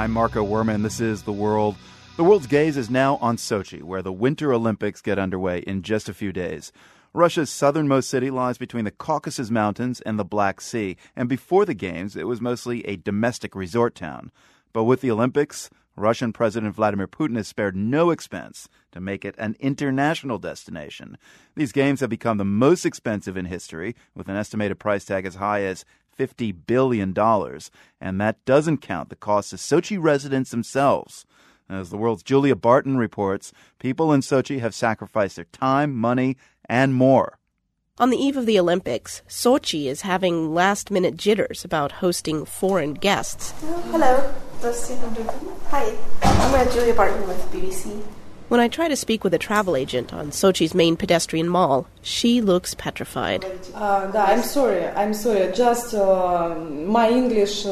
I'm Marco Werman. This is The World. The world's gaze is now on Sochi, where the Winter Olympics get underway in just a few days. Russia's southernmost city lies between the Caucasus Mountains and the Black Sea, and before the Games, it was mostly a domestic resort town. But with the Olympics, Russian President Vladimir Putin has spared no expense to make it an international destination. These games have become the most expensive in history, with an estimated price tag as high as $50 billion. And that doesn't count the costs to Sochi residents themselves. As the world's Julia Barton reports, people in Sochi have sacrificed their time, money, and more. On the eve of the Olympics, Sochi is having last-minute jitters about hosting foreign guests. Hello. Hi. I'm Julia Barton with BBC. When I try to speak with a travel agent on Sochi's main pedestrian mall, she looks petrified. I'm sorry. Just my English...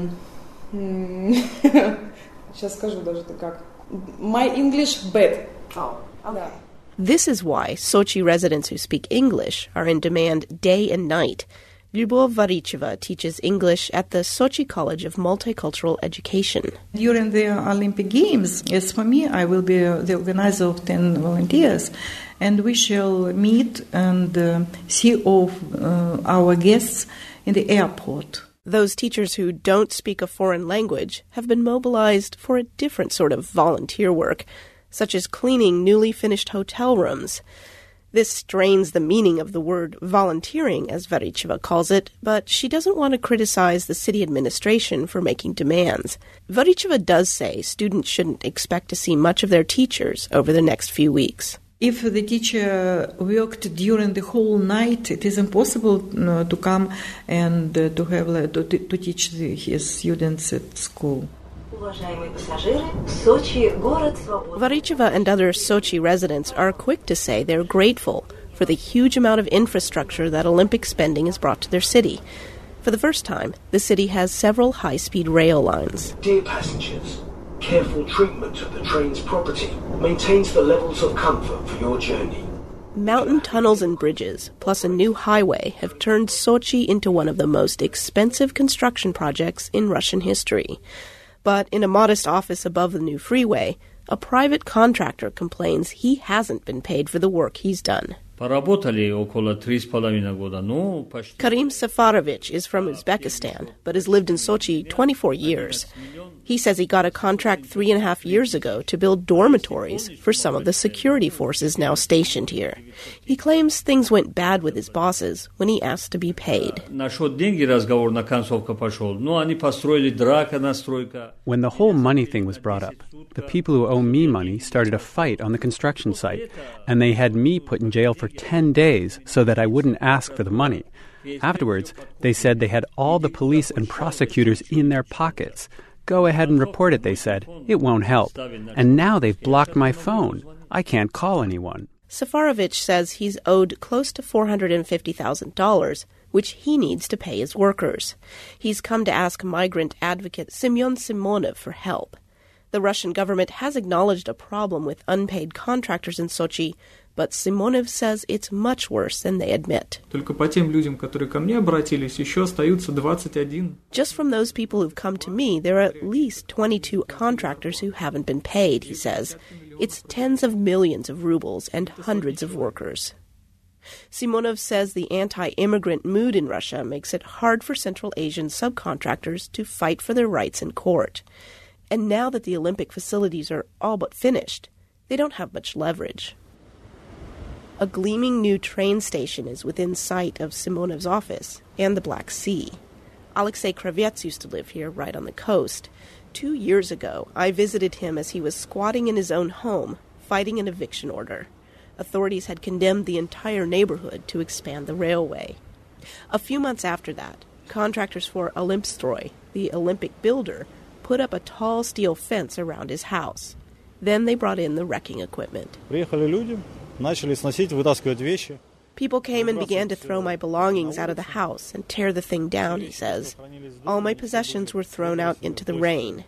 Сейчас скажу даже как. My English bad. Oh, okay. This is why Sochi residents who speak English are in demand day and night. Lyubov Varicheva teaches English at the Sochi College of Multicultural Education. During the Olympic Games, as for me, I will be the organizer of 10 volunteers, and we shall meet and see all our guests in the airport. Those teachers who don't speak a foreign language have been mobilized for a different sort of volunteer work, such as cleaning newly finished hotel rooms. This strains the meaning of the word volunteering, as Varicheva calls it, but she doesn't want to criticize the city administration for making demands. Varicheva does say students shouldn't expect to see much of their teachers over the next few weeks. If the teacher worked during the whole night, it is impossible to come and to have to teach his students at school. Varicheva and other Sochi residents are quick to say they're grateful for the huge amount of infrastructure that Olympic spending has brought to their city. For the first time, the city has several high-speed rail lines. Dear passengers, careful treatment of the train's property maintains the levels of comfort for your journey. Mountain tunnels and bridges, plus a new highway, have turned Sochi into one of the most expensive construction projects in Russian history. But in a modest office above the new freeway, a private contractor complains he hasn't been paid for the work he's done. Karim Safarovich is from Uzbekistan, but has lived in Sochi 24 years. He says he got a contract 3.5 years ago to build dormitories for some of the security forces now stationed here. He claims things went bad with his bosses when he asked to be paid. When the whole money thing was brought up, the people who owe me money started a fight on the construction site, and they had me put in jail for 10 days so that I wouldn't ask for the money. Afterwards, they said they had all the police and prosecutors in their pockets. Go ahead and report it, they said. It won't help. And now they've blocked my phone. I can't call anyone. Safarovich says he's owed close to $450,000, which he needs to pay his workers. He's come to ask migrant advocate Semyon Simonov for help. The Russian government has acknowledged a problem with unpaid contractors in Sochi, but Simonov says it's much worse than they admit. Just from those people who've come to me, there are at least 22 contractors who haven't been paid, he says. It's tens of millions of rubles and hundreds of workers. Simonov says the anti-immigrant mood in Russia makes it hard for Central Asian subcontractors to fight for their rights in court. And now that the Olympic facilities are all but finished, they don't have much leverage. A gleaming new train station is within sight of Simonov's office and the Black Sea. Alexei Kravets used to live here right on the coast. 2 years ago, I visited him as he was squatting in his own home, fighting an eviction order. Authorities had condemned the entire neighborhood to expand the railway. A few months after that, contractors for Olympstroy, the Olympic builder, put up a tall steel fence around his house. Then they brought in the wrecking equipment. People came and began to throw my belongings out of the house and tear the thing down, he says. All my possessions were thrown out into the rain.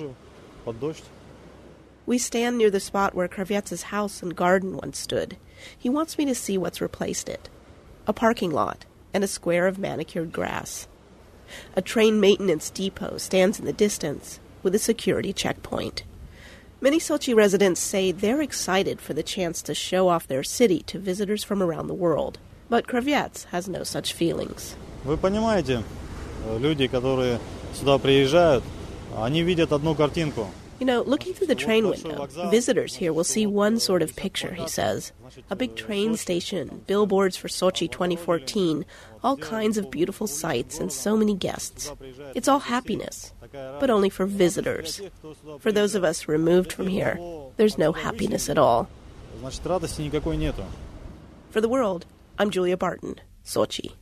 We stand near the spot where Kravets' house and garden once stood. He wants me to see what's replaced it. A parking lot and a square of manicured grass. A train maintenance depot stands in the distance, with a security checkpoint. Many Sochi residents say they're excited for the chance to show off their city to visitors from around the world. But Kravets has no such feelings. Вы понимаете, люди, которые сюда приезжают, они видят одну картинку. You know, looking through the train window, visitors here will see one sort of picture, he says. A big train station, billboards for Sochi 2014, all kinds of beautiful sights and so many guests. It's all happiness, but only for visitors. For those of us removed from here, there's no happiness at all. Значит, радости никакой нету. For The World, I'm Julia Barton, Sochi.